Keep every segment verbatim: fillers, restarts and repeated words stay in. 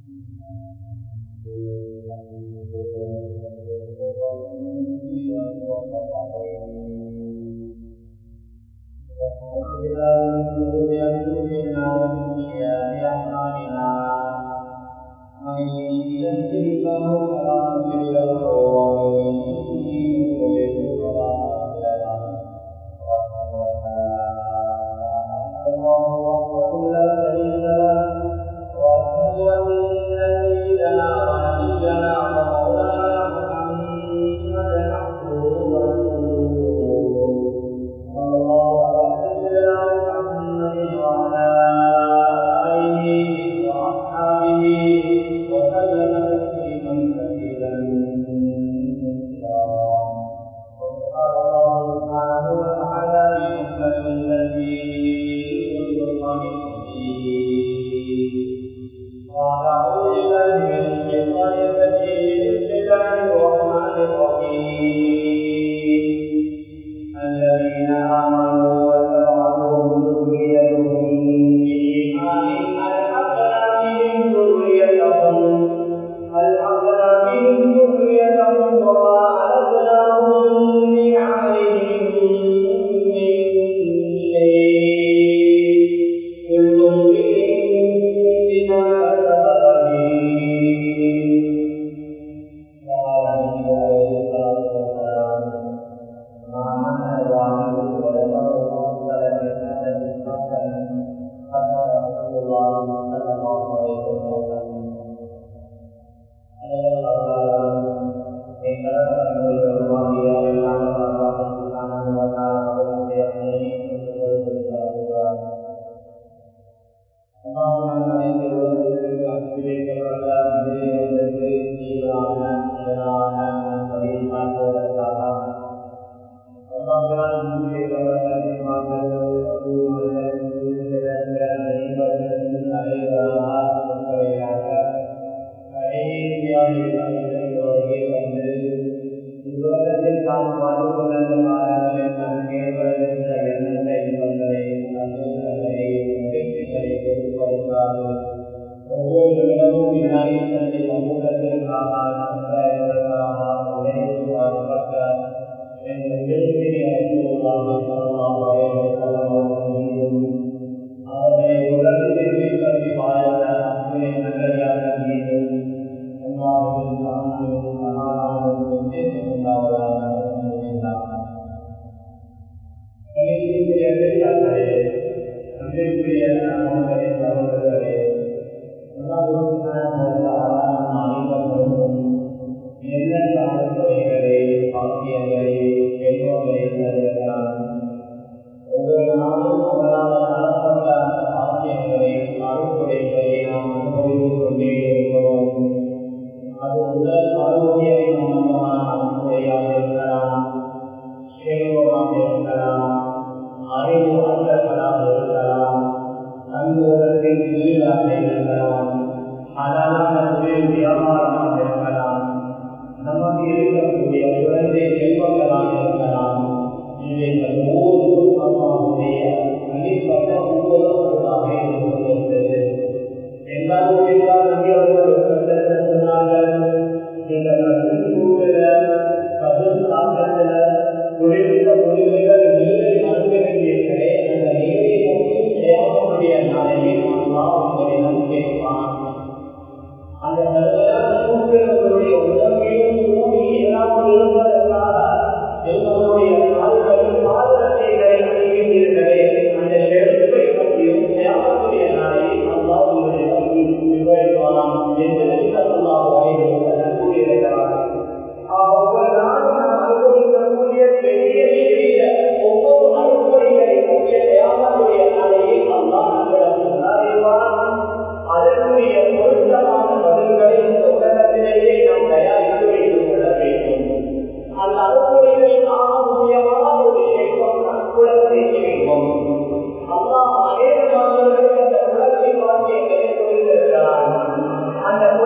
அந்த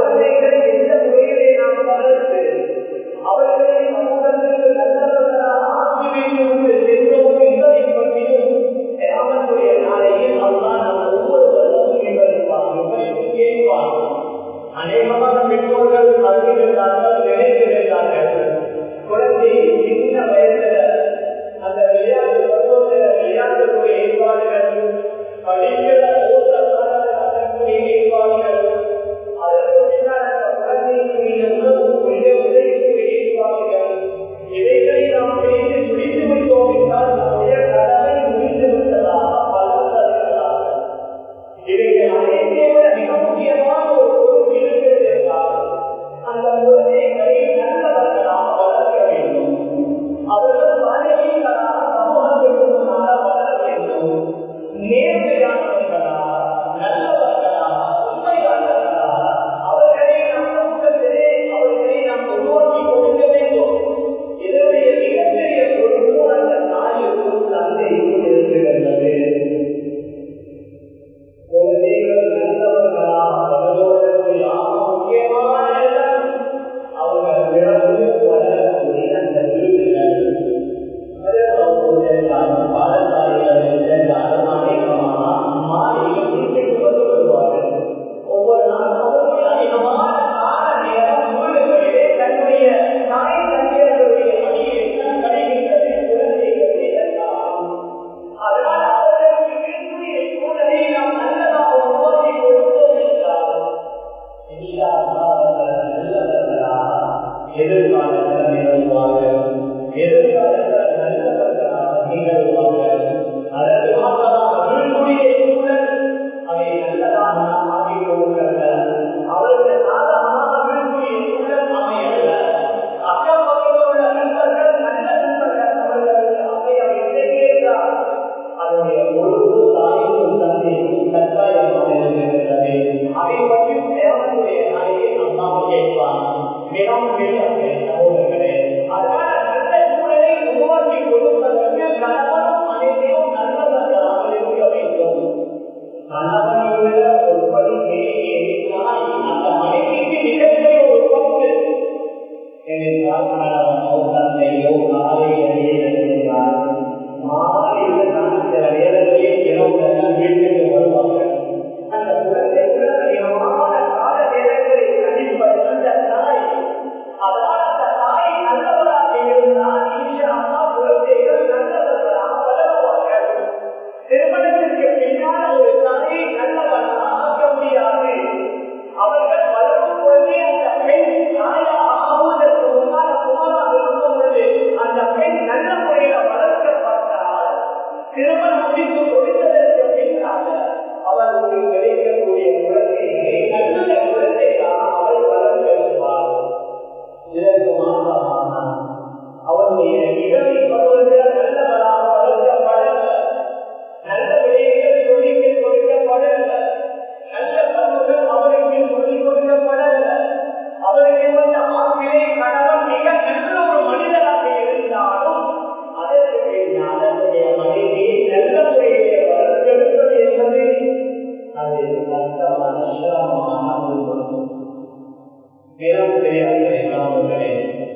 கண்ணியமானவர்களே,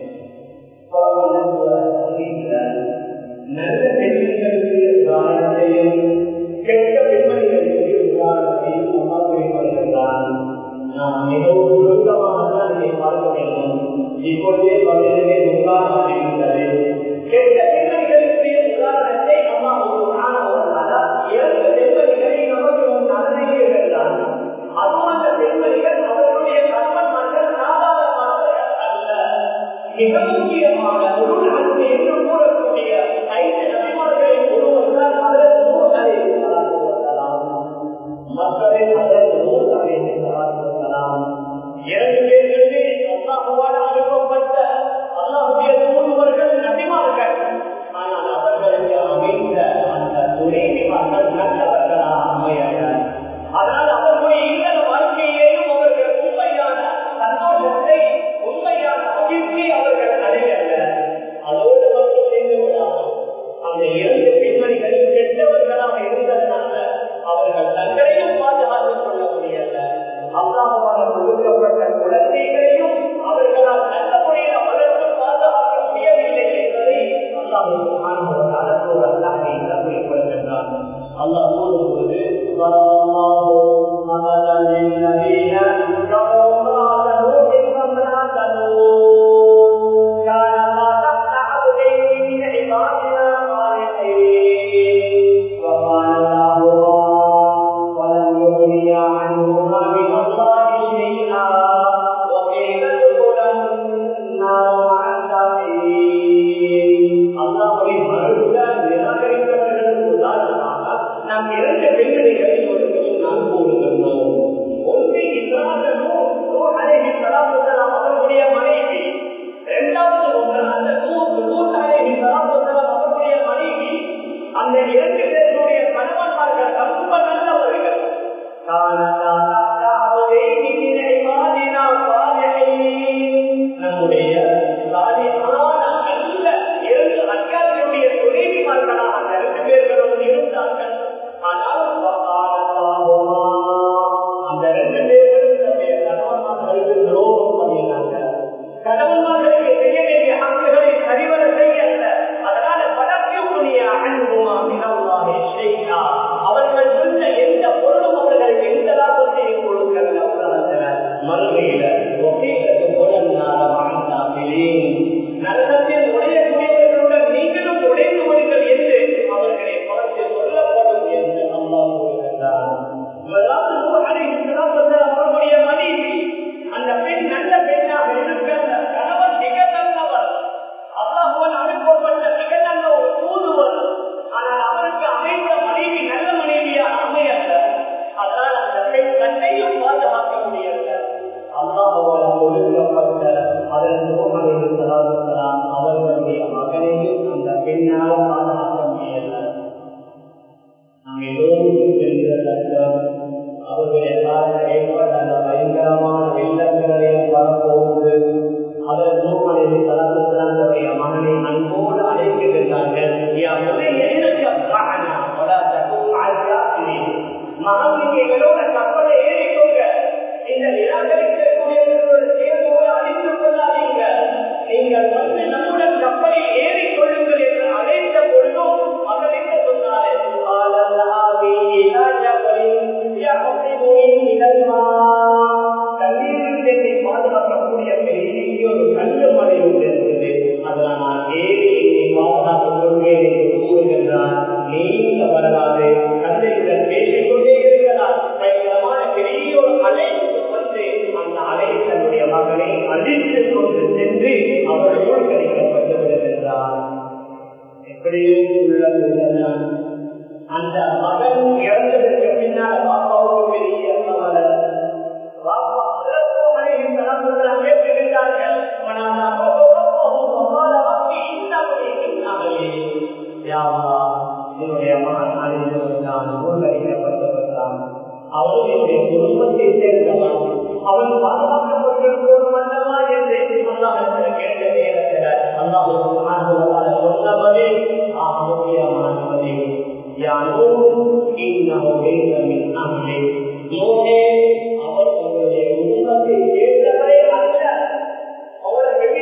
நல்ல பெண்களுக்கு உதாரணத்தையும் கெட்ட பெண்மணிகளுக்கு உதாரணத்தையும் அம்மா குறிப்பிடுகின்றான். நாம் மிகவும் சுருக்கமாக இதை பார்க்க வேண்டும். இப்பொழுதே பதிலே உதாரணம் இருந்தது. கெட்ட பெண்மணிகளுக்கு உதாரணத்தை அம்மா இரண்டு பெண்மணிகளை நமக்கு நன்மைகிறான். அதுவும் அந்த பெண்மணிகள் அவர்களுடைய கர்மங்கள் சாதாரணமானவர்கள் அல்ல. மிக முக்கியமான ஒரு நான்கு என்று கூறக்கூடிய ஐந்து நபிமார்களின் ஒருவர் தான் அதற்கு நூறு அலைஹிஸ்ஸலாம். மக்களை அதற்கு நூறு அலைஹிஸ்ஸலாம். இரண்டு பேர்களுக்கு அல்லாஹ்வால் அனுப்பப்பட்ட அல்லாஹ்வுடைய தூதுவர்கள் நபிமார்கள். ஆனால் அவர்களுக்கு அமைந்த அந்த துணைவிமார்கள் நல்லவர்களாக அமையவர். அதனால் அவர்களுடைய இல்லற வாழ்க்கையையும் அவர்கள் உண்மையான சந்தோஷத்தை, உண்மையான மகிழ்ச்சி அவர்கள் அடையல்ல. அதோடு மட்டும் செய்து விடாமல் அந்த இரண்டு பெண்மணிகள் கெட்டவர்களாக இருந்ததனால அவர்கள் தங்களையும் பாதுகாத்துக் கொள்ள முடியல. அல்லாஹ்வால் கொடுக்கப்பட்ட குழந்தைகளையும் அவர்களால் நல்ல முறையில் வளர்த்து பாதுகாக்க முடியவில்லை என்பதை அல்லாஹ் சுப்ஹானஹு வ தஆலா சூரத்-தஹ்ரீம்ல குறிப்பிடுகின்றார். அல்லாஹ் கூறும்போது அந்த மகன் இறந்ததற்கு பின்னால் பாப்பாவுக்கு பெரிய கவலை. பாப்பா கேட்டிருந்தார்கள் என்னுடைய மகன் அறிந்திருந்தான், ஊர்களிக்கப்பட்டிருந்தான். அவனுடைய குடும்பத்தை சேர்ந்தவன், அவன் பாதுகாக்கப்பட்டிருப்போம் அல்லவா என்று அல்லாஹ் கேட்ட நேரத்தில் அல்லாஹ் சொன்னபடி ஆக முக்கியமானபடி அவர் உங்களுடைய குடும்பத்தை சேர்ந்தவரே அல்ல, அவர்கள்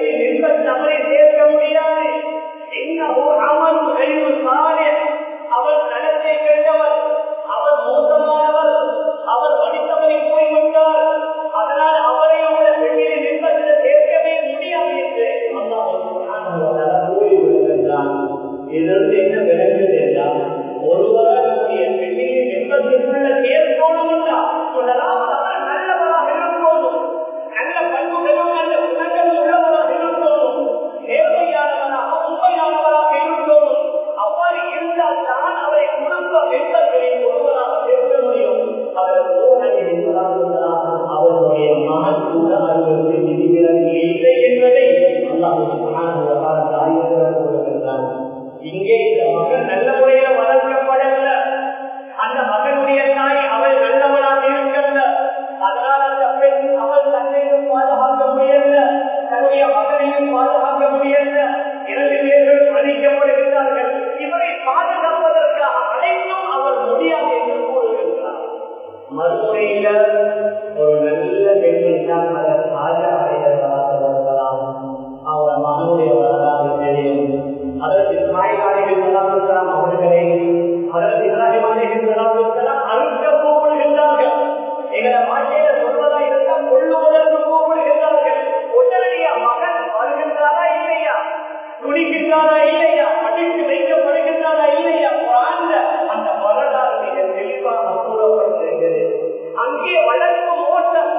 எங்களை வாழ்க்கையில சொல்வதா இருந்தால் கொள்ளுவதற்கு கூப்பிடுகிறார்கள். உடனடியா மகன் வருகின்றாரா இல்லையா, துணிக்கின்றாரா இல்லையா, படித்து வைக்கப்படுகின்றாரா இல்லையா, வாழ்ந்த அந்த வரலாறு மிக தெளிவாக கூறப்பட்டிருக்கிறது. அங்கே வளர்க்கும் ஓட்டம்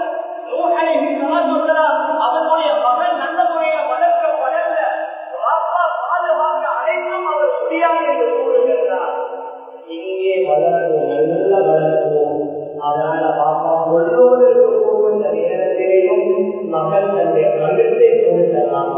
அவனுடைய மகன் நல்ல முறையில் வளர்க்கப்படல, பாப்பா பாதுகாக்க அனைத்தும் அவர் முடியாது என்று கூறுகின்றார். இங்கே வளர்ப்போம், நல்ல வளர்ப்போம். அதனால பாப்பா கொள்ளுவதற்கு கூறுகின்ற நேரத்திலேயும் மகன் தன்னுடைய கருத்தை கொடுக்கலாம்.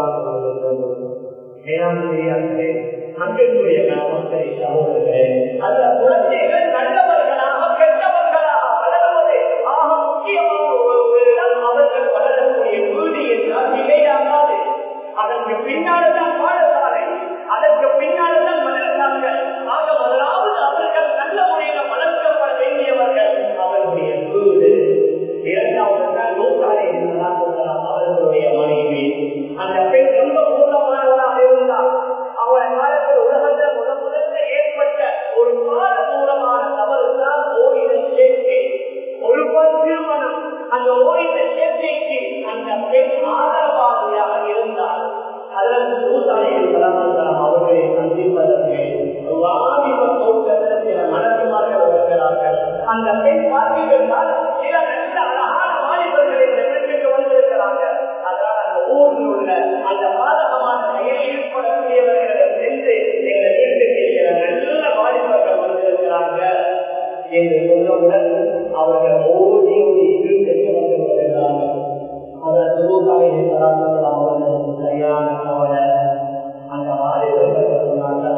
அன்பிற்குரிய மக்களை சகோதரர்களே, அந்த குழந்தைகள் நல்லவர்களாக கெட்டவர்களாக வளர்வது ஆக முக்கியமான ஒரு இடம். அவர்கள் வளரக்கூடிய வீடு என்றால் நிலையாகாது. அதற்கு பின்னால்தான் பாடசாலை, அதற்கு பின்னால்தான் மலர்ந்தார்கள். ஆக முதலாவது அவர்கள் நல்ல முறையில் வளர்க்கப்பட வேண்டியவர்கள் அவர்களுடைய வீடு. இரண்டாவது தான் நூற்றாலை என்பதாக சொல்லலாம் அவர்களுடைய மனைவி. அந்த பெண் ரொம்ப மூலமானவராக இருந்தால் அவரை காலத்தில் உலகத்தில் முதல் முதல்ல ஏற்பட்ட ஒரு பாரதூரமான தவறுதான் ஓரின சேர்க்கை, ஒரு திருமணம். அந்த ஓரின சேர்க்கைக்கு அந்த பெண் ஆதரவாதியாக இருந்தால் அதற்கு நூற்றாலையில் கலாச்சாரம் அவர்களை சந்திப்பதற்கு வாலிப தோட்டத்தில் சில மனசுமார்கள் வருகிறார்கள். அந்த பெண் பார்வைகள் சில நல்ல அழகான வாலிபர்களை இந்த பெண்ணுக்கு வந்திருக்கிறார்கள். அதனால் அந்த ஊரில் உள்ள அந்த பாதகமான செயலில் ஈடுபடக்கூடியவர்களிடம் சென்று எங்கள் வீட்டுக்கு சில நல்ல வாலிபர்கள் வந்திருக்கிறார்கள் என்று சொன்னவுடன் அவர்கள் ஓடி ஓடி வீட்டுக்கு வந்து வருகிறார்கள். அதற்கு நூற்றாலையில் கலாச்சாரம் அவர்களுக்கு சரியான கவலை. அந்த வாலிபர்கள் சொன்னார்கள்,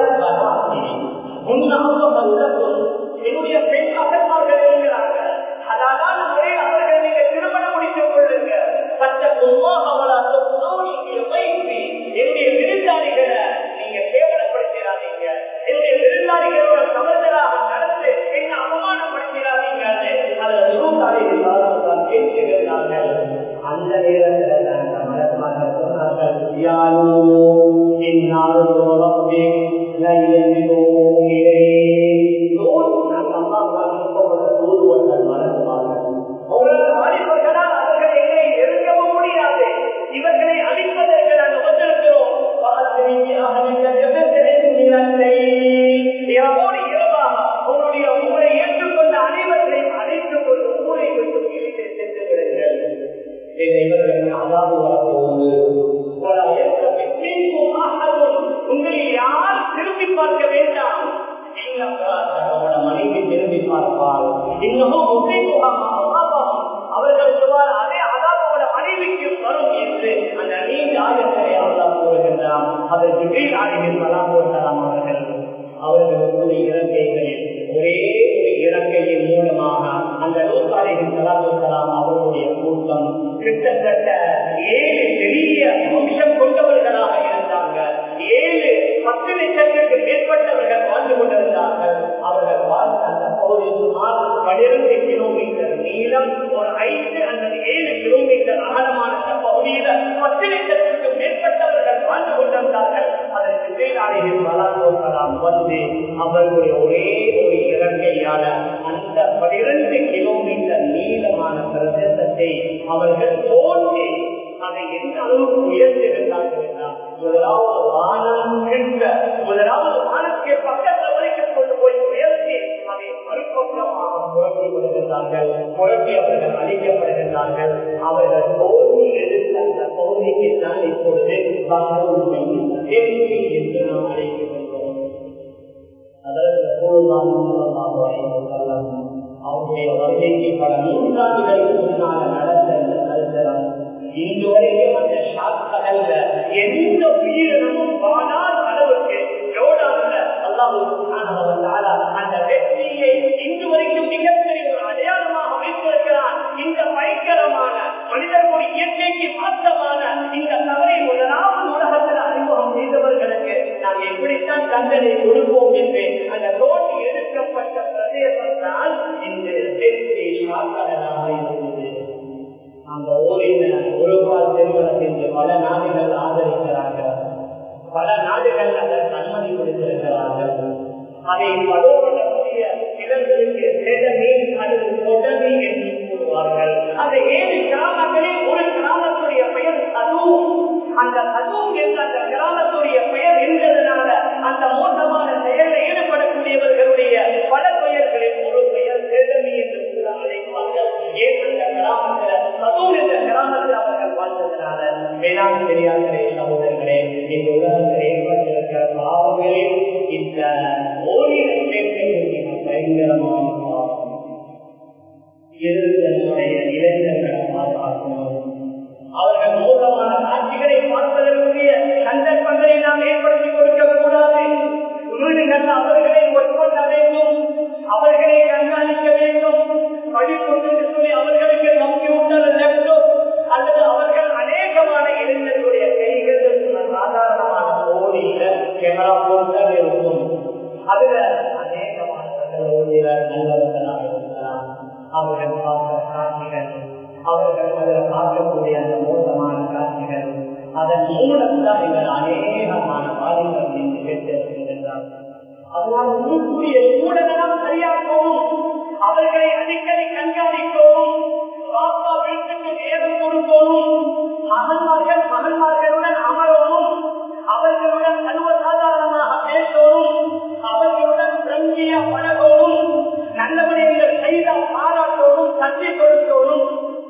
என்னுடைய பெண் அகன்மார்கள் இருக்கிறார்கள், அதான முறை அவர்கள் நீங்க திருமணம் முடித்துக் கொள்ளுங்க. என்னுடைய விருந்தாளிகளை நீங்க கேவலப்படுத்திடாதீங்க, என்னுடைய விருந்தாளிகளோட தவறுதலாக நடந்து என்ன அவமானப்படுத்திடாதீங்க. அதில் நூற்றாலையில் கலாச்சாரம் பேசுகிறார்கள். அந்த நேரத்தில் அந்த மலர்மார்கள் சொன்னார்கள், அவர்கள் எங்களை நெருங்கவும் முடியாது, இவர்களை அழிப்பதற்கு நாங்கள் வந்திருக்கிறோம். இரவோடு இரவாக உங்களுடைய ஊரை ஏற்றுக்கொண்ட அனைவர்களையும் அழைத்துக் கொண்டு ஊரை விட்டு இழுத்து சென்று விடுங்கள். உங்களில் யார் திரும்பி பார்க்க வேண்டாம். மனைவி திரும்பி பார்ப்பார், அவர்களுக்கு அதே அதாவது மனைவிக்கு வரும் என்று அந்த நீண்ட ஆயத்தை அவர்கள் கூறுகின்றார். அதற்கு கீழ் ஆய்வில் பலம் போட்டலாம். அவர்கள் அவர்களுடைய இறக்கைகளில் ஒரே ஒரு இறக்கையின் மூலமாக அந்த நூற்றாலையின் கலாச்சாரம் அவர்களுடைய கூட்டம் கிட்டத்தட்ட ஏழு பெரிய வம்சம் கொண்டவர்களாக இருந்தாங்க. ஏழு பத்து லட்சத்திற்கு மேற்பட்டவர்கள் வாழ்ந்து கொண்டிருந்தார்கள். அவர்கள் வாழ்ந்த அந்த பகுதி சுமார் பன்னிரண்டு கிலோமீட்டர் நீளம், ஒரு ஐந்து அல்லது ஏழு கிலோமீட்டர் அகலமான பகுதியில பத்து லட்சத்திற்கு மேற்பட்டவர்கள் வாழ்ந்து கொண்டிருந்தார்கள். அதற்கு கீழாலையில் கலாச்சாரம் வந்து அவர்களுடைய ஒரே ஒரு இறக்கையால அந்த பன்னிரண்டு கிலோமீட்டர் நீளமான பிரதேசத்தை அவர்கள் தோன்றி அதை எந்த அளவுக்கு உயர்த்திருந்தார்கள் என்றால் முதலாவது வானம் என்ற முதலாவது வானத்தை பக்கத்தில் வரைக்கும் கொண்டு போய் உயர்த்தி அதை மறுபக்கமாக புரட்டி விடுகின்றார்கள். புரட்டி அவர்கள் அழிக்கப்படுகின்றார்கள். அவர்கள் தோல்வி எடுத்த அந்த பகுதிக்கு தான் இப்பொழுது என்று நாம் அழைக்கின்றோம். அவருடைய வருகைக்கு பல நூற்றாண்டுகளுக்கு முன்னால நடந்த இந்த சரித்திரம் இன்று வரைக்கும் அந்த சாஸ்திரங்கள்ல எந்த உயிரினமும் வாழாத அளவுக்கு ஜோடான அல்லாஹ் அந்த வெற்றியை இன்று வரைக்கும் மிகப்பெரிய ஒரு அடையாளமாக வைத்திருக்கிறான். இந்த பயங்கரமான மனிதர்களுடைய இயற்கைக்கு மாற்றமான இந்த தவறை முதலாவது உலகத்தில் அறிமுகம் செய்தவர்களுக்கு நாம் எப்படித்தான் தண்டனை கொடுப்போம் என்று அந்த தோண்டி எடுக்கப்பட்ட பிரதேசம் தான் இந்த வெற்றி சாஸ்திரங்களாக இருந்தது. அந்த ஊரில் ஒரு பால் திருமணம் என்று பல நாடுகள் ஆதரிக்கிறார்கள். பல நாடுகள் அதற்கு அனுமதி கொடுத்திருக்கிறார்கள். அதை பலோடக்கூடிய இடங்களுக்கு செடமே அல்லது தொடர்பு ஏழு கிராமங்களில் ஒரு கிராமத்துடைய பெயர் சதூம். அந்த சதூம் என்ற அந்த கிராமத்துடைய பெயர் என்றதுனால அந்த மோசமான செயலில் ஈடுபடக்கூடியவர்களுடைய பல பெயர்களில் ஒரு பெயர் சேதமி என்று கூட அழைப்பார்கள். ஏன் அந்த கிராமத்தில் சதூம் என்ற கிராமத்தில் அவர்கள் வாழ்ந்ததுனால வேளாண் பெரியார்களே சகோதரர்களே, இந்த உலகத்தில் ஏற்பட்டிருக்கிற பாவங்களில் இந்த ஓரிரை சேர்க்கை பயங்கரமான பாவம். நம்முடைய இளைஞர்களை பாதுகாக்கணும். அவர்கள் மோசமான காட்சிகளை பார்ப்பதற்குரிய சந்தர்ப்பங்களை நாம் ஏற்படுத்திக் கொடுக்க கூடாது. வீடுகள் அவர்களை ஒற்கொள்ள வேண்டும், அவர்களை கண்காணிக்க வேண்டும். படிப்பு சொல்லி அவர்களுக்கு கம்ப்யூட்டர், லேப்டாப் அல்லது அவர்கள் அநேகமான இளைஞர்களுடைய கைகள் சாதாரணமான போடியில கேமரா போன்கள் இருக்கும். அதுல அநேகமான நல்லவர்களாக இருக்கலாம். அவர்கள் பார்த்த காட்சிகள், அவர்கள் அதில் பார்க்கக்கூடிய அந்த மோசமான காட்சிகள், அதன் மூலம்தான் இவர் அநேகமான பாதிப்புகளை நிகழ்த்தியிருக்கின்றார். அதனால் உங்களுடைய சூழலாம் சரியாகவும் அவர்களை அடிக்கடி கண்காணிக்கவும், பாப்பா வீட்டுக்கு நேரம் கொடுக்கவும், மகன்மார்கள் மகன்மார்களுடன் அமரவும், அவர்களுடன் சர்வசாதாரணமாக பேசவும், அவர்களுடன் பிரங்கிய பழகவும், நல்லவர்கள் செய்தால் பாராட்டோடும் தட்டி கொடுத்தோடும்.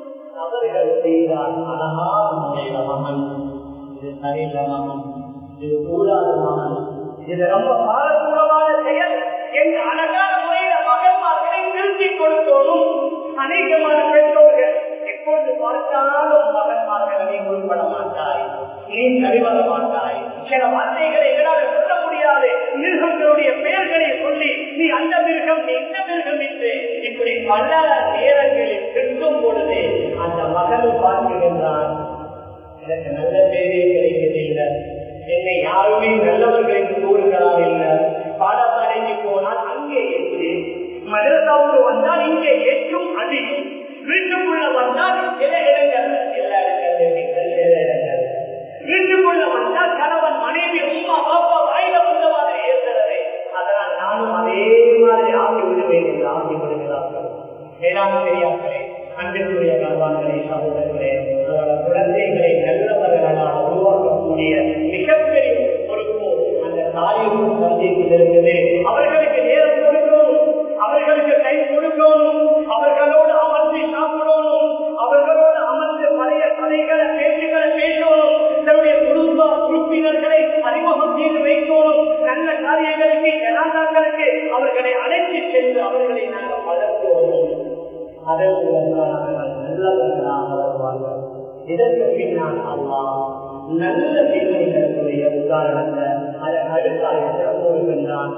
அவர்கள் செய்தால் அழகான முறையில மகன், இது சரியில்லை மகன், இது கூடாத மகன், இது ரொம்ப பாரதூரமான செயல் என்று அழகான முறையில மகன்மார்களை திருத்தி கொடுத்தோடும். அநேகமான பெற்றோர்கள் எப்பொழுது பார்த்தாலும் மகன்மார்களை நீ உள்பட மாட்டாய், நீ சரிவர மாட்டாய், சில வார்த்தைகளை எங்களால் சொல்ல முடியாது, மிருகங்களுடைய பெயர்களை சொல்லி நீ அந்த மிருகம் நீ இந்த மிருகம் என்று இப்படி பல நேரங்களில் திட்டும் பொழுது அந்த மகன் பார்க்கின்றான், எனக்கு நல்ல பேரே கிடைக்கவில்லை, என்னை யாருமே நல்லவர்கள் என்று கூறுகிறார் இல்லை. பாடசாலைக்கு போனால் அங்கே ஏற்று, மதரசாவுக்கு வந்தால் இங்கே ஏற்றும் அதிகம், வீட்டுக்குள்ள வந்தால் சில இடங்கள் எல்லா இடங்கள் சில இடங்கள் வீட்டுக்குள்ள வந்தால் கணவன் மனைவி உமா பாப்பா வாயில வந்த மாதிரி ஏற்கிறது. அதனால் நானும் அதே மாதிரி ஆக்கி விடுவேன் என்று ஆக்கி விடுகிறார்கள். வேளாண் பெரியார்களே, அன்பிற்குரிய கல்வான்களே, சகோதரர்களே, அவரோட குழந்தைகளை நல்லவர்களாக உருவாக்கக்கூடிய மிகப்பெரிய பொறுப்பு அந்த தாயும் தந்தைக்கு இருக்குது. அவர்களுக்கு நேரம் கொடுக்கணும், அவர்களுக்கு கை கொடுக்கணும், அவர்களோடு அமர்ந்து சாப்பிடணும், அவர்களோடு அமர்ந்து பழைய கதைகளை பேச்சுகளை பேசணும், தன்னுடைய குடும்ப உறுப்பினர்களை அறிமுகம் செய்து வைக்கணும், நல்ல காரியங்களுக்கு ஜனாதாக்களுக்கு அவர்களை அழைத்து சென்று அவர்களை நாங்கள் வளர்க்கிறோம். அதன் மூலம்தான் அவர்கள் நல்லவர்களாக வருவார்கள். இதற்கு பின்னால் அல்லாஹ் நல்ல தீமைகளுடைய உதாரணத்தை அதை அடுத்த கூறுகின்றான்.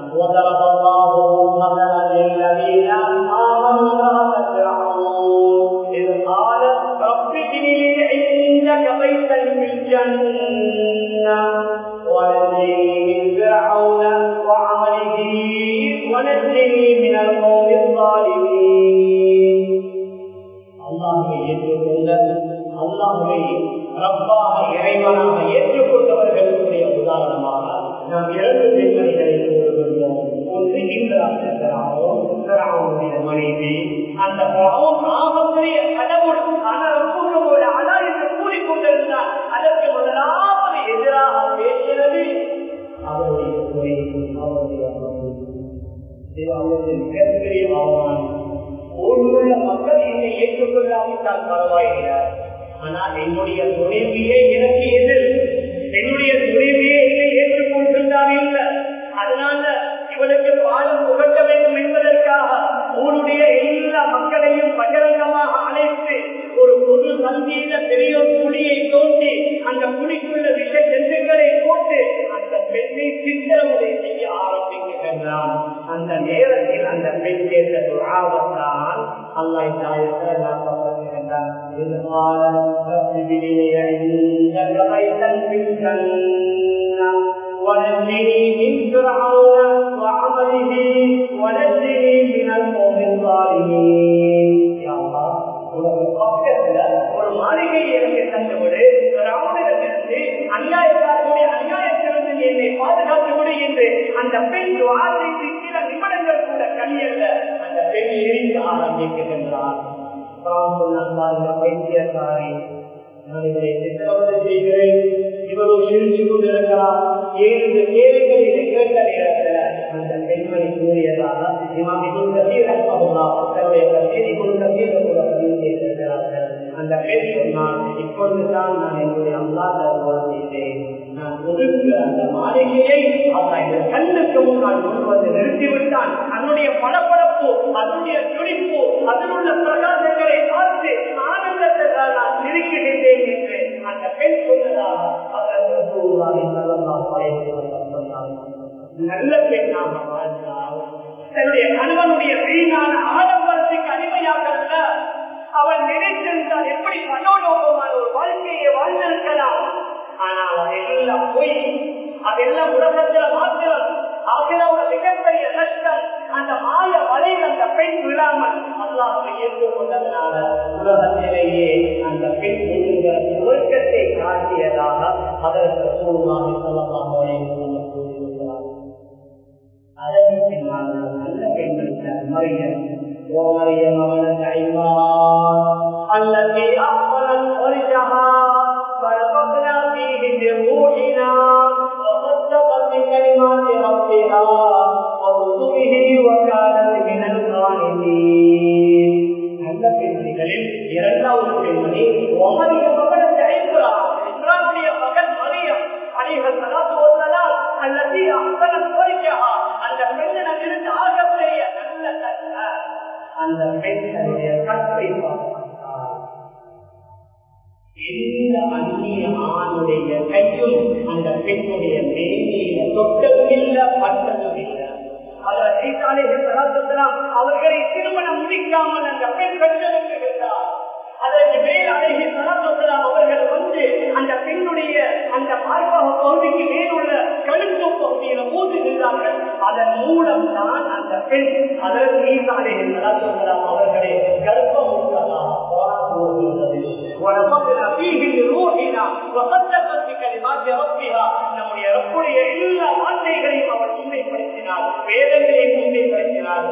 அல்லாஹ்வை ஏற்றுக்கொண்ட, அல்லாஹ்வை ரப்பாக இறைவனாக ஏற்றுக்கொண்டவர்களுடைய உதாரணமாக நாம் இரண்டு பெண்மணிகளை கூறுகின்றோம். ஒன்று இந்திராவுடைய மனைவி, அந்த ஆகப்பெரிய கடவுள் ஒரு அதாயத்தை கூறிக்கொண்டிருந்தார். அதற்கு முதலாவது எதிராக பேசினது அவருடைய துறை, அவருடைய அவருடைய மிகப்பெரிய அவமானம். ஊருள்ள மக்கள் என்னை ஏற்றுக்கொள்ளாவிட்டால் பரவாயில்லை, ஆனால் என்னுடைய துணைவியே எனக்கு எதிர், என்னுடைய துணைவியே என்னை ஏற்றுக்கொள்கின்றார் இல்லை. அதனால இவளுக்கு பாடம் புகட்ட வேண்டும் என்பதற்காக ஊருடைய எல்லா மக்களையும் பகிரங்கமாக அழைத்து ஒரு பொது சந்தியில பெரிய குழியை தோண்டி அந்த குழிக்குள்ள விஷ ஜந்துக்களை போட்டு அந்த பெண்ணை சித்திரமுறை செய்ய ஆரம்பிக்கின்றான். அந்த நேரத்தில் அந்த பெண் கேட்ட துஆவத்தான் அல்லாஹ் தஆலா சொல்லுகின்றார், ونجني من فرعون وعمله ونجني من القوم الظالمين. يا الله, உனக்கு பக்கத்துல ஒரு மாளிகை எனக்கு தந்துவிடு, ராவணத்திலிருந்து அநியாயக்காரனுடைய அநியாயத்திலிருந்து என்னை பாதுகாத்து விடு என்று அந்த பெண் துஆ செய்து சில நிமிடங்கள் கூட கழியல்ல அந்த பெண் சிரிக்க ஆரம்பிக்கின்றார். வைத்தியசாரி நான் இதை சித்திரவதை செய்கிறேன், இவரும் சிரிச்சு கொண்டிருக்கிறார். ஏழு கேள்விகள் இதை கேட்ட நேரத்தில் அந்த பெண்மணி கூறியதாக இமாம் இப்னு கஸீர் ரஹ்மத்துல்லாஹ் தன்னுடைய கஸீர் இப்னு கஸீர் கூட பதிவு செய்திருக்கிறார்கள். அந்த பெண் சொன்னால், இப்பொழுதுதான் நான் என்னுடைய அல்லாஹ் தர்பார் செய்தேன். நான் ஒதுக்குற அந்த மாளிகையை அல்லாஹ் இந்த கண்ணுக்கு முன்னால் கொண்டு வந்து நிறுத்திவிட்டான். அதனுடைய படப்படப்பு, அதனுடைய துடிப்பு, அதில் உள்ள பிரகாசங்களை பார்த்து ஆனந்தத்தால் நான் சிரிக்கின்றேன் என்று அந்த பெண் சொன்னதாக நல்ல பெண்ணாக வாழ்ந்தால் தன்னுடைய கணவனுடைய வீணான ஆடம்பரத்துக்கு அடிமையாக அவன் நினைத்திருந்தால் எப்படி மனோலோகமான ஒரு வாழ்க்கையை வாழ்ந்திருக்கலாம். ஆனால் அதெல்லாம் போய் அதெல்லாம் உலகத்துல மாத்திரம் ஆகியோட மிகப்பெரிய நஷ்டம். அந்த மாய வலையில் அந்த பெண் விழாமல் அல்லாஹ் ஏற்றுக்கொண்டதனால உலகத்திலேயே அந்த பெண் சொல்லுகிற ஒழுக்கத்தை காட்டியதாக அதற்கு சூழ்நாள் சொல்லமாக கூறியிருக்கிறார். அதற்கு பின்னால் நல்ல பெண்கள் மரியம் ومريم ابنة عمران التي أحصنت فرجها فنفخنا فيه من روحنا وصدقت بكلمات ربها ورسله وكانت من القانتين. நல்ல பெண்களில் இரண்டாவது பெண்மணி மரியம் ابنة عمران, இம்ரானுடைய மகன் மரியம் அலைஹிஸ்ஸலாத்து வஸ்ஸலாம். التي أحصنت فرجها, அந்த பெண்ணிடமிருந்து ஆகப்பெரிய நல்ல தன்மை அந்த பெண்களுடைய கற்பை பார்த்தார். எந்த அந்நிய ஆணுடைய கையும் அந்த பெண்ணுடைய மேலையில தொட்டதும் இல்லை, பட்டதும் இல்லை. அவர்களை திருமணம் முடிக்காமல் அந்த பெண் பெற்றெடுக்கிறார். அதற்கு மேல் அழகி சலாத்துலாம் அவர்கள் வந்து அந்த பெண்ணுடைய அந்த மார்பாக பகுதிக்கு மேலுள்ள கழுத்து பகுதியில ஊதுகிறார்கள். அதன் மூலம் தான் அந்த பெண் அதற்கு ஈசாலையை சலாத்துலாம் அவர்களை கர்ப்பம் நம்முடைய ரப்புடைய எல்லா வார்த்தைகளையும் அவர் உண்மைப்படுத்தினார், வேதங்களை உண்மைப்படுத்தினார்.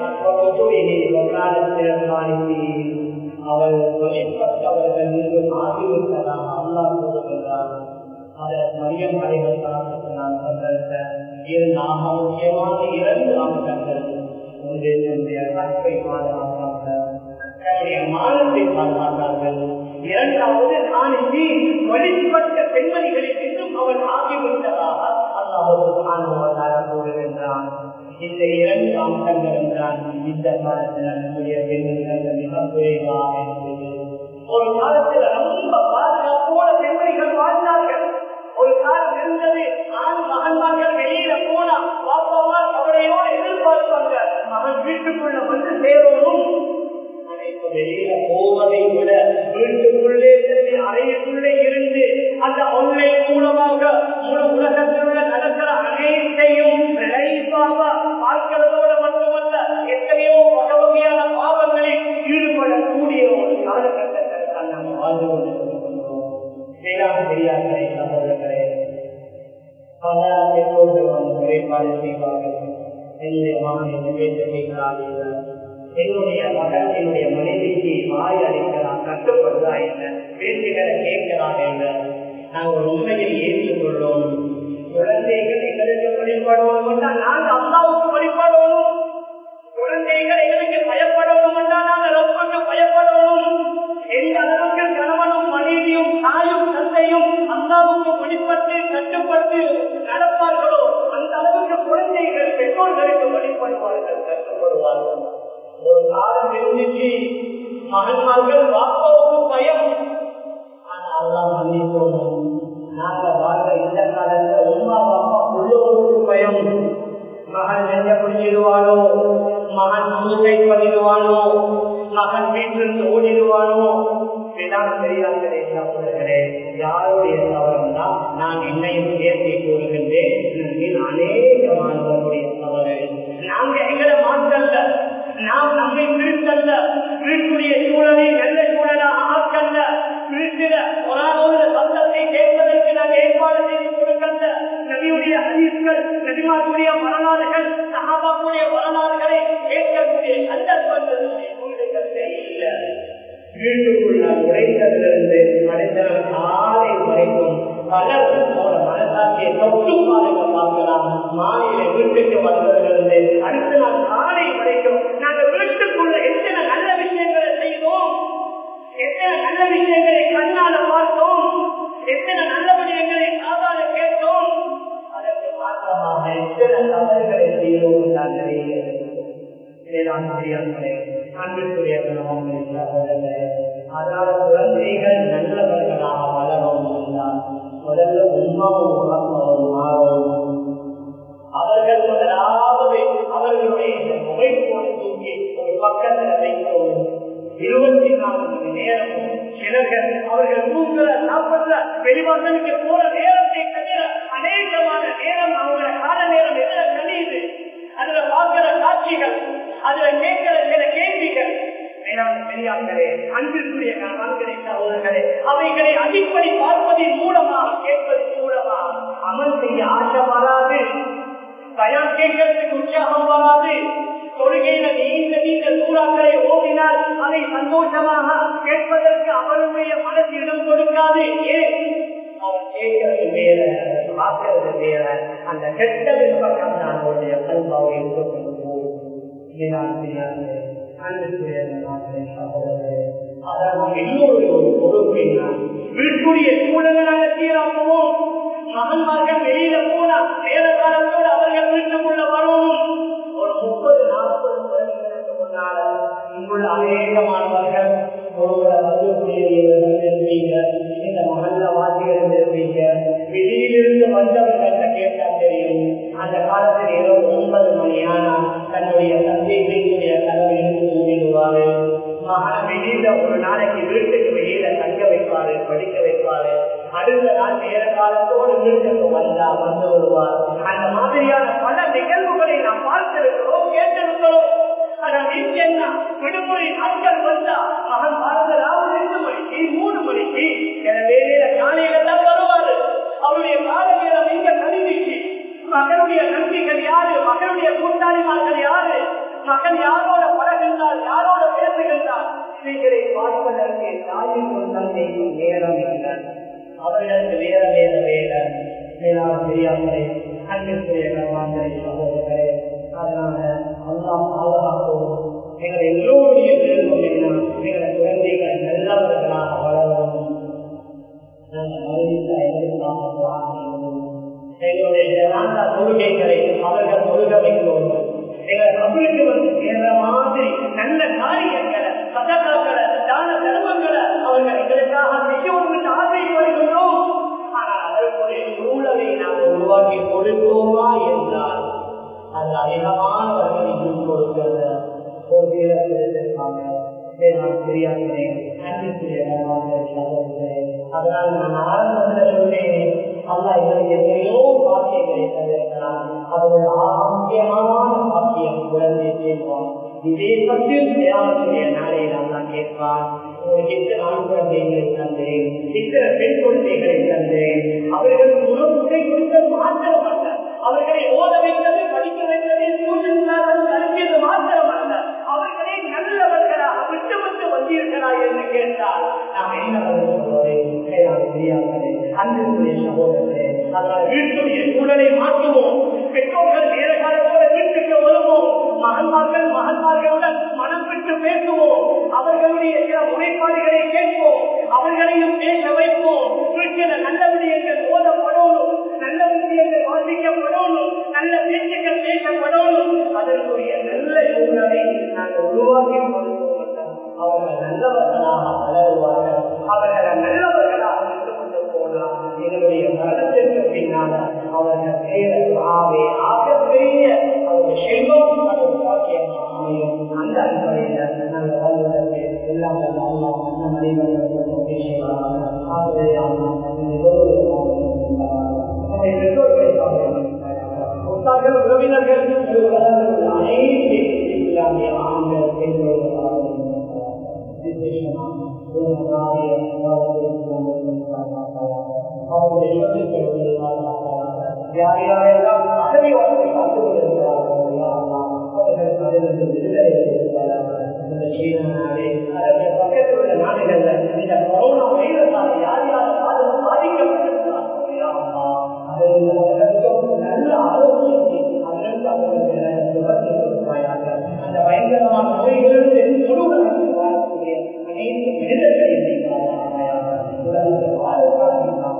அவள் வழிபட்டவர்கள் மீது ஆகிவிட்டதாக அல்லாஹ் கூறுகின்றார். அதற்கு மரியம் அலைஹிஸ்ஸலாம் இருந்தாக முக்கியமான இரண்டு அம்சங்கள். ஒன்று தன்னுடைய கற்பை பாதுகாப்பார்கள், தன்னுடைய மானத்தை பாதுகாத்தார்கள். இரண்டாவது நாளைக்கு வழிபட்ட பெண்மணிகளில் இன்னும் அவள் ஆகிவிட்டதாக அல்லாஹ் சுப்ஹானஹு வ தஆலா கூறுகின்றான். இந்த இரண்டு அம்சங்களும் தான் இந்த காலத்தில் நம்முடைய பெண்கள் மிக குறைவாக இருந்தது. ஒரு காலத்தில் ரொம்ப பாதுகாப்போட பெண்மணிகள் வாழ்ந்தார்கள். ஒரு காலம் இருந்தது, ஆண் மகன்மார்கள் வெளியில போனா பாப்பாவால் கவலையோடு எதிர்பார்ப்பாங்க, மகன் வீட்டுக்குள்ள வந்து சேரணும். வெளியில போவதை விட வீட்டுக்குள்ளே சென்று அறையுக்குள்ளே இருந்து அந்த ஆன்லைன் மூலமாக முழு உலகத்தில் உள்ள நடக்கிற அனைத்தையும் பார்க்கிறதோடு மட்டுமல்ல, எத்தனையோ வகை வகையான பாவங்களில் ஈடுபடக்கூடிய ஒரு காலகட்டத்தில் நாம் வாழ்ந்து கொண்டிருக்கின்றோம். வேளாண் பெரியார்களே, சகோதரர்களே, பல பெற்றோர்கள் வந்து குறைபாடு செய்வார்கள். என்னுடைய மகன் என்ன பேச கேட்கிறார்கள், என்னுடைய மகன் என்னுடைய மனைவிக்கு வாய் அளிக்கிறான், கட்டுப்படுதா என்ன, பேச்சுகளை கேட்கிறான் என்ன. நாங்கள் உண்மையில் ஏற்றுக்கொள்ளோம். குழந்தைகள் எங்களுக்கு வழிபடணும் என்றால் நாங்கள் அல்லாவுக்கு வழிபடணும். குழந்தைகள் எங்களுக்கு பயப்படணும் என்றால் நாங்கள் ரப்புக்கு பயப்படணும். எந்த அளவுக்கு கணவனும் மனைவியும் தாயும் தந்தையும் அல்லாவுக்கு வழிபட்டு கட்டுப்பட்டு நடப்பார்களோ அந்த அளவுக்கு குழந்தைகள் பெற்றோர்களுக்கு வழிபடுவார்கள், கட்டுப்படுவார்கள். ஒரு காலம் இருந்துச்சு, மகன்மார்கள் வாப்பாவுக்கு பயம். ஆனால் அல்லாஹ் மன்னித்தோம், நாங்க வாழ்ற இந்த காலத்துல உமா பாப்பா உள்ளவருக்கு பயம். மகன் நெஞ்ச பிடிச்சிடுவானோ, மகன் சூசை பண்ணிடுவானோ, மகன் வீட்டிலிருந்து ஓடிடுவானோ. வேளாண் பெரியார்களே, சகோதரர்களே, யாருடைய தவறும் தான் நான் என்னையும் சேர்த்தை கூறுகின்றேன். அநேகமானவர்களுடைய தவறு. நாங்க எங்களை மாற்றல்ல, நாம் நம்மை திருத்தல்ல, வீட்டுடைய சூழலை நல்ல சூழலாக ஆக்கல்ல, வீட்டில ஒரு சத்தத்தை கேட்பதற்கு நாங்கள் ஏற்பாடு செய்து கொடுக்கல்ல. நபியுடைய ஹதீஸ்கள், நபிமாருடைய வரலாறுகள், சஹாபாவுடைய வரலாறுகளை கேட்கக்கூடிய சந்தர்ப்பங்கள் இல்லை. வீட்டுக்குள்ள உழைத்ததிலிருந்து அடுத்த காலை வரைக்கும் பலர் மனசாட்சியை தொட்டு பாருங்க பார்க்கலாம். மாலையில வீட்டுக்கு வந்ததிலிருந்து அடுத்த நாள் காலை வரைக்கும் நாங்கள் வீட்டுக்குள்ள எத்தனை நல்ல விஷயங்களை செய்தோம், எத்தனை நல்ல விஷயங்களை கண்ணால பார்த்தோம், எத்தனை நல்ல விஷயங்களை காதால கேட்டோம். அதற்கு மாற்றமாக எத்தனை தவறுகளை செய்தோம் தான் நிறைய அன்புக்குரிய அதனால குழந்தைகள் நல்லவர்களாக வளரும் என்றால் முதல்ல உண்மாவும் உணர்வும் மாறவும் அவர்கள் முதலாவது அவர்களுடைய மொபைல் போனை தூக்கி ஒரு பக்கத்தில் வைக்கவும் இருபத்தி நாலு மணி நேரமும் சிலர்கள் அவர்கள் தூங்குற சாப்பிடுற வெளிவாசலுக்கு போற நேரத்தை தவிர அநேகமான நேரம் அவங்கள கால நேரம் எதுல கழியுது. அதுல பார்க்கிற காட்சிகள், அதுல கேட்கிற சில கேள்விகள் பெரியார்களே அன்பிற்குரிய சகோதரர்களே அவைகளை அடிப்படை பார்ப்பதன் மூலமாக கேட்பதன் மூலமாக அமல் செய்ய ஆசை வராது, தயார் கேட்கறதுக்கு உற்சாகம் வராது. தொழுகையில நீண்ட நீண்ட சூறாக்களை ஓடினால் அதை சந்தோஷமாக கேட்பதற்கு அவருடைய மனசு இடம் கொடுக்காது. ஏன் அவர் கேட்கிறது வேற, பார்க்கிறது வேற. அந்த கெட்டதின் பக்கம் தான் அவருடைய கல்வாவை கொண்டு போகும். வீட்டுடைய சூழலாக சீராக்குவோம். மகன்மார்கள் வெளியில போனா நேர காலத்தோடு அவர்கள் வீட்டுக்குள்ள வரவும். ஒரு முப்பது நாற்பது வருடங்களுக்கு முன்னால இங்குள்ள அநேகமானவர்கள் இந்த மகன்ல வாசிகள் இருப்பீங்க. வெளியிலிருந்து வந்தவர்கள் கேட்டா தெரியும். அந்த காலத்தில் ஏதோ ஒன்பது மணியானா தன்னுடைய தந்தைகளுடைய கதவிலிருந்து ஊடிடுவாரு. மகன் வெளியில ஒரு நாளைக்கு வீட்டுக்கு வெளியில தங்க வைப்பாரு, படிக்க வைப்பாரு. அடுத்த நாள் நேர காலத்தோடு வீட்டுக்கு வந்தா வந்து வருவார். அந்த மாதிரியான பல நிகழ்வுகளை நாம் பார்த்திருக்கிறோம், கேட்டிருக்கிறோம். ஆனால் என்ன விடுமுறை நாட்கள் வந்தா மகன் வாழ்ந்ததாக ரெண்டு மணிக்கு மூணு மணிக்கு வேலையில காலையில தான் வருவாரு. அவருடைய கால நேரம் எங்க கல்விக்கு மகனுடைய நன்றிகள் யாரு, மகனுடைய கூட்டாளிமார்கள் யாரு, மகன் யாரோட பழகின்றார், யாரோட பேசுகின்றார், இவைகளை பார்ப்பதற்கு தாயின் தந்தைக்கும் நேரம் இல்லை. அவர்களுக்கு வேற வேற வேற மேலான பெரியார்களே அன்பிற்குரிய கர்மாந்தரை சகோதரர்களே, அதனால அல்லாஹ் பாதுகாப்போம். எங்களை எல்லோருடைய விருப்பம் என்ன, எங்களை குழந்தைகள் நல்லவர்களாக வளரும். எங்களுடைய தொழுகைகளை அவர்கள் தொழுக வைக்கிறோம். எங்கள் கபலுக்கு வந்து சேர்ந்த மாதிரி நல்ல காரியங்களை, சதகாக்களை, தான தர்மங்களை அவர்கள் எங்களுக்காக செய்யவும் ஆசை வருகின்றோம். ஆனால் அதற்குரிய சூழலை நாம் உருவாக்கி கொடுத்தோமா என்றால் அது அதிகமானவர்கள் இன்னும் கொடுக்கிறது. ஒரு வீரத்திற்காக தெரியாதே அதனால் நான் ஆரம்பத்தில் சொன்னேன், அல்லா இவருக்கு எத்தனையோ பாக்கியங்களை தந்திருக்கிறான். அவர்கள் ஆரோக்கியமான பாக்கியம் குழந்தை கேட்பான். இதே பற்றி தேவைய நாளையில் அல்லா கேட்பான். உங்களுக்கு இத்தனை ஆண் குழந்தைகளை தந்தேன், இத்தனை பெண் குழந்தைகளை தந்தேன். அவர்களுக்கு உணவு முறை கொடுத்த மாத்திரமல்ல, அவர்களை ஓத வைத்தது, படிக்க வைத்தது, டியூஷன் அனுப்பியது மாத்திரமல்ல, அவர்களை நல்லவர்களாக விட்டு விட்டு வந்திருக்கிறார் என்று கேட்டால் நாம் என்ன தெரியாதே. அன்புடைய சகோதரர்களே, அதனால் வீட்டுடைய சூழலை மாற்றுவோம். பெற்றோர்கள் நேர காலத்தோட வீட்டுக்கு வருவோம். மகன்மார்கள் மகன்மார்களுடன் மனம் விட்டு பேசுவோம். அவர்களுடைய சில முறைப்பாடுகளை கேட்போம். அவர்களையும் பேச வைப்போம். வீட்டில் நல்ல விடயங்கள் ஓதப்படணும், நல்ல விஷயங்கள் வாசிக்கப்படணும், நல்ல பேச்சுக்கள் பேசப்படணும். அதற்குரிய நல்ல சூழலை நாங்கள் உருவாக்கி கொடுப்போம். அவர்கள் நல்லவர்களாக வளருவார்கள். அவர்களை நல்லவர்களாக விட்டு கொண்டு போனால் என்னுடைய மரணத்திற்கு பின்னால அவர்கள் செய்யவே ஆகப்பெரிய அவர்கள் செல்வம் சாக்கியமாக அமையும். அந்த அடிப்படையில் நல்ல வல்லுநர்கள் எல்லாம் உறவினர்கள் அனைத்து இஸ்லாமிய ஆண்கள் பெண்கள் யார் யாரெல்லாம் அகதி வாழ்க்கை காத்துக் கொண்டிருக்கிறார்கள் அவர்கள் அதிலிருந்து விடுதலை பக்கத்தில் உள்ள நாடு நோய்களோடு முழுவதும் வாழக்கூடிய அனைத்து மனிதர்களையும் உலகத்தில் வாழ்வார்கள்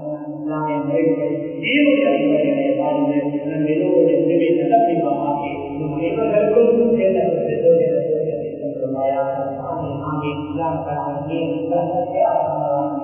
வாழ்ந்து நம் எல்லோருடைய உதவி நல்லபிமாகி நம் அனைவர்களுக்கும் சேர்ந்த